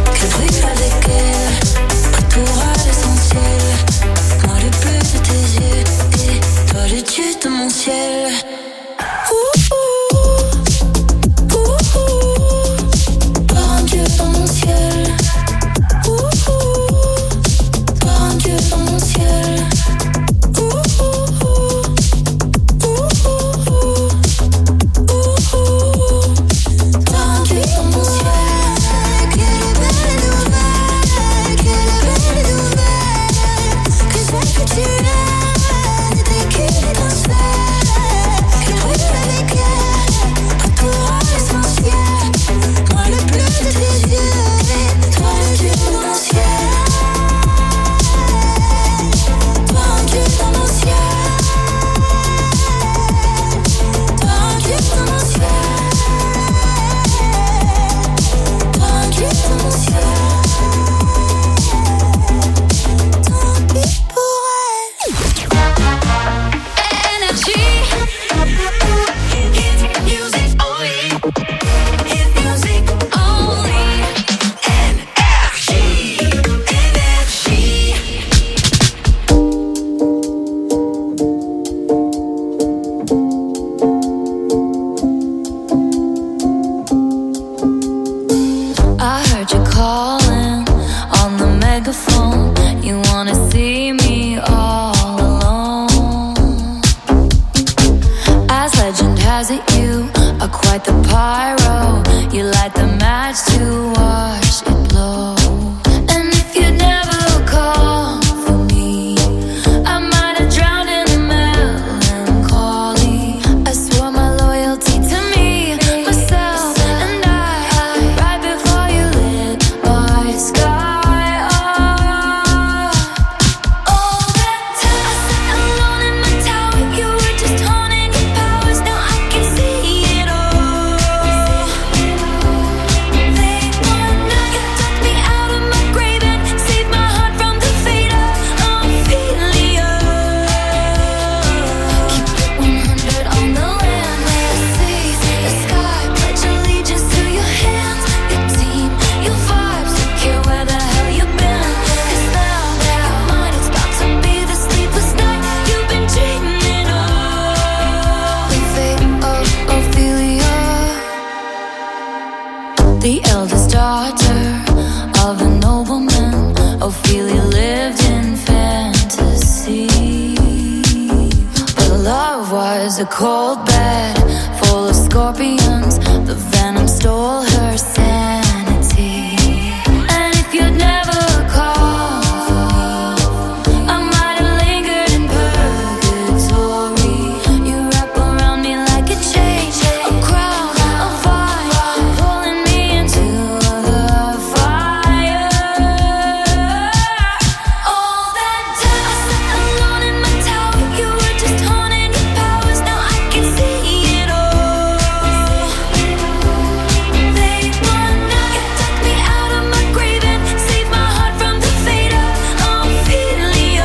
was a cold bed full of scorpions. The venom stole her sanity. And if you'd never called for me, I might have lingered in purgatory. You wrap around me like a chain, a crown, a fire, pulling me into the fire. All that time I sat alone in my tower, you were just honing your powers. Now I can see it all. They won now. You took me out of my grave and saved my heart from the fate of Ophelia.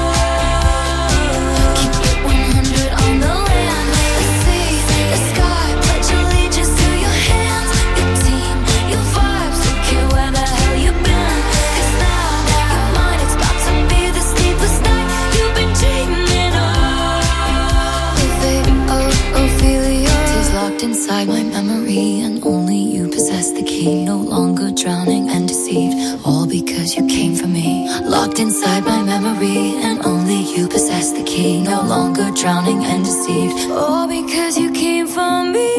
Keep it 100 on the land, the sea, the sky. Pledge allegiance to your hands, your team, your vibes. Don't care where the hell you've been, 'cause now you're mine. It's about to be the sleepless night you've been dreaming of. The fate of Ophelia. Tears locked inside my memory, and only you possess the key. No longer drowning and deceived, all because you came for me. Locked inside my memory, and only you possess the key. No longer drowning and deceived, all because you came for me.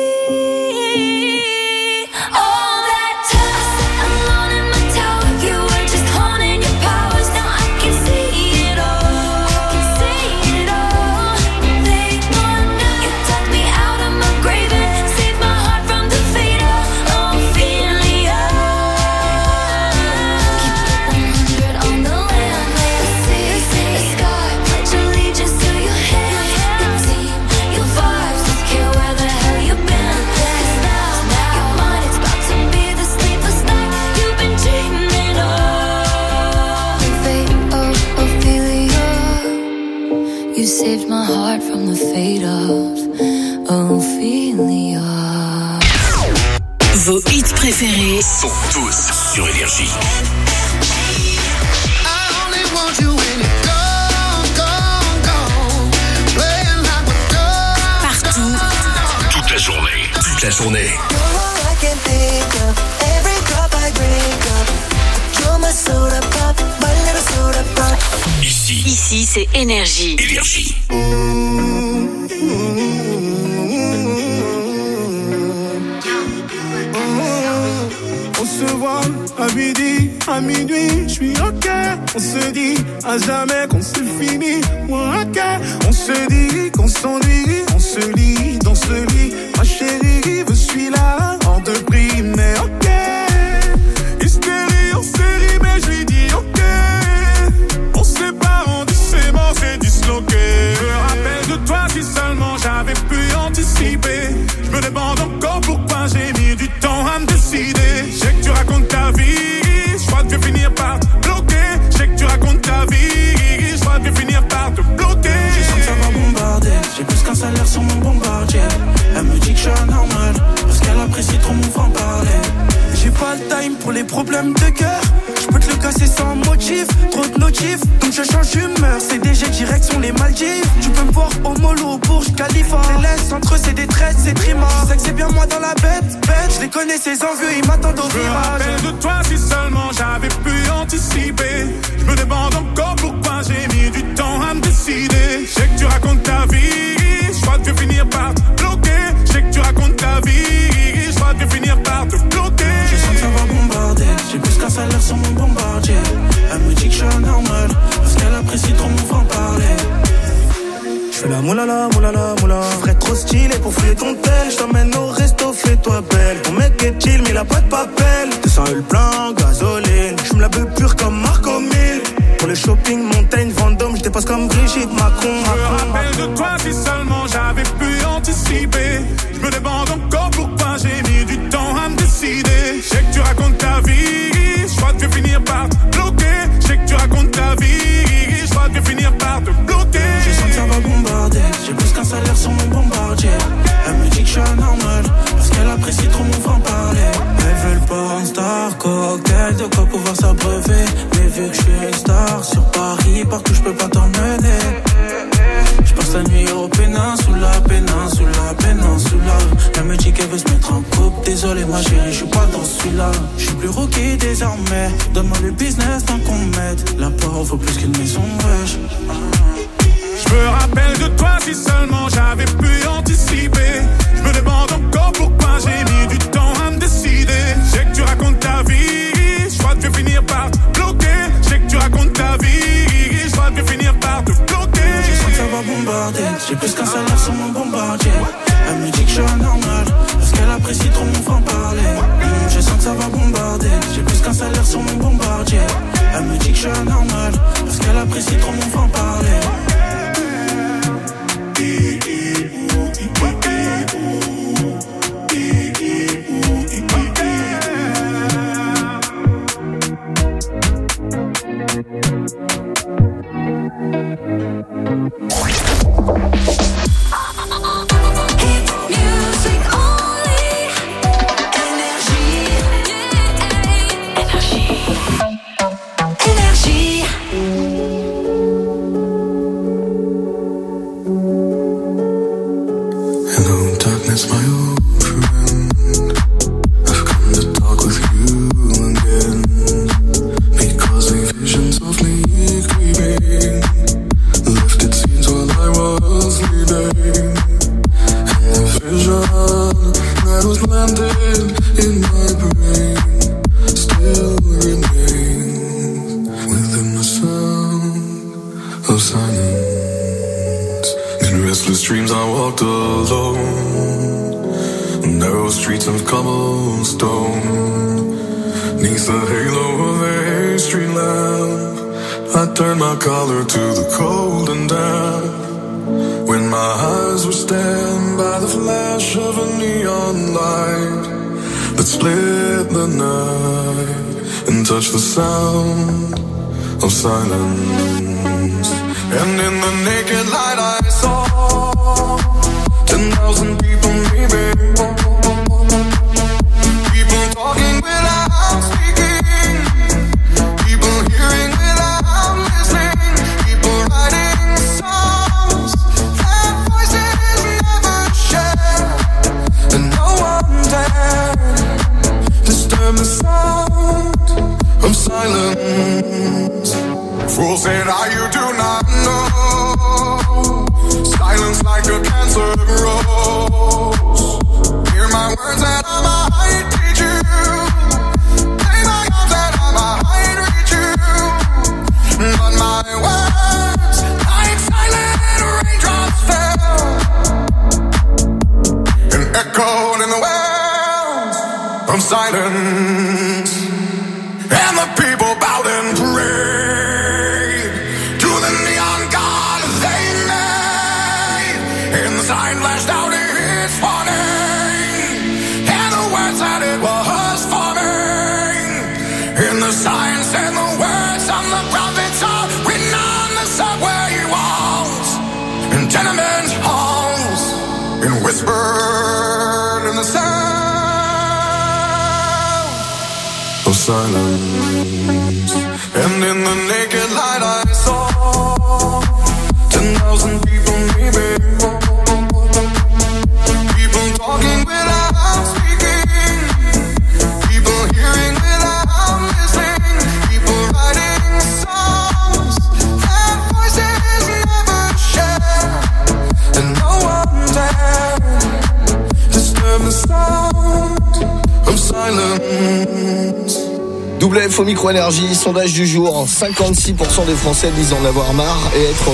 All that time I sat alone in my tower, you were just honing your powers. Now I can see it all. I can see it all. They won now. You took me out of my grave and saved my heart from the fate of Ophelia. Keep it 100 on the land, the sea, the sky. Pledge allegiance to your hands, your team, your vibes. Don't care where the hell you've been, 'cause now you're mine. It's about to be the sleepless night you've been dreaming of. The fate of Ophelia. You saved my heart from the fate of Ophelia. Vos hits préférés sont tous sur Énergie. Partout. Toute la journée. Toute la journée. Ici, c'est Énergie. Énergie. On se voit à midi, à minuit, je suis ok. On se dit à jamais qu'on se finit. Ouais, ok. On se dit qu'on s'ennuie, on se lit dans ce lit. Ma chérie, je suis là, hors de prix, mais ok. Hystérie en série, mais je lui dis ok. On se sépare, on dit c'est mort, c'est disloqué. Je me rappelle de toi si seulement j'avais pu anticiper. Je me demande encore pourquoi j'ai mis du temps à me décider. Je sais que tu racontes ta vie, je crois que je vais finir par te bloquer. Je sais que tu racontes ta vie, je crois que je vais finir par te bloquer. Je sens que ça va bombarder, j'ai plus qu'un salaire sur mon bombardier. Elle me dit que je suis anormal, parce qu'elle apprécie trop mon franc-parler. J'ai pas le time pour les problèmes de cœur. Je peux te le casser sans motif, trop de notifs, donc je change d'humeur. C'est DG direction les Maldives. Tu peux me voir au mollo, au Burj Khalifa. Les laisse entre eux, c'est des traites, c'est trima. Je sais que c'est bien moi dans la bête. Je les connais, ces envieux, ils m'attendent au virage. Je me rappelle de toi si seulement j'avais pu anticiper. Je me demande encore pourquoi j'ai mis du temps à me décider. Je sais que tu racontes ta vie, je crois que je vais finir par te bloquer. Je sais que tu racontes ta vie, je crois que je vais finir par te bloquer. Je sens que ça va bombarder, j'ai plus qu'un salaire sur mon bombardier. Elle me dit que je suis anormal, parce qu'elle apprécie trop mon franc-parler. Je fais la moulala, moulala, moula. Je ferais trop stylé pour fouiller ton tel. Je t'emmène au resto, fais-toi belle. Ton mec est chill, mais il a pas de papel. 200 le plein, gasoline. Je me la veux pure comme Marco 1000. Pour le shopping, montagne, Vendôme, je dépasse comme Brigitte Macron. Je me rappelle de toi si seulement j'avais pu anticiper. Je me demande encore pourquoi j'ai mis du temps à me décider. Je sais que tu racontes ta vie, je crois que je vais finir par te bloquer. Je sais que tu racontes ta vie, je crois que je vais finir par te bloquer. Je sens que ça va bombarder, j'ai plus qu'un salaire sur mon bombardier. Elle me dit que je suis anormal, parce qu'elle apprécie trop mon franc-parler. Elle veut le porn star, cocktail, de quoi pouvoir s'abreuver. Mais vu que je suis une star, sur Paris, partout je peux pas t'emmener. Je passe la nuit au péninsula, péninsula, péninsula. Elle me dit qu'elle veut se mettre en couple. Désolé ma chérie, je suis pas dans celui-là. Je suis plus rookie désormais. Donne-moi le business tant qu'on m'aide. L'apport vaut plus qu'une maison, wesh. Je me rappelle de toi si seulement j'avais j'ai plus qu'un salaire sur mon bombardier. Elle me dit que je suis anormal, parce qu'elle apprécie trop mon franc-parler. Je sens que ça va bombarder, j'ai plus qu'un salaire sur mon bombardier. Elle me dit que je suis anormal, parce qu'elle apprécie trop mon franc-parler. Collar to the cold and damp. When my eyes were stabbed by the flash of a neon light that split the night and touched the sound of silence. And in the naked light I saw 10,000 people, maybe. People talking without speaking. People hearing without listening. Writing songs that voices never share, and no one dared disturb the sound of silence. Fools said, you do not know. Silence like a cancer grows. Hear my words and I might teach you. Play my arms and I might reach you. But my words, like silent raindrops, fell and echoed in the wells of silence. And the people bowed and prayed to the neon god they made. And the sign flashed out its warning, and the words that it was forming. And the sign said the words on the prophets are written on the subway walls and tenement halls, and whispered in the sound of silence. And in the naked light I saw 10,000 people, maybe. People talking without speaking. People hearing without listening. People writing songs that voices never share, and no one dared disturb the sound of silence. Double F au micro-énergie, sondage du jour, 56% des Français disent en avoir marre et être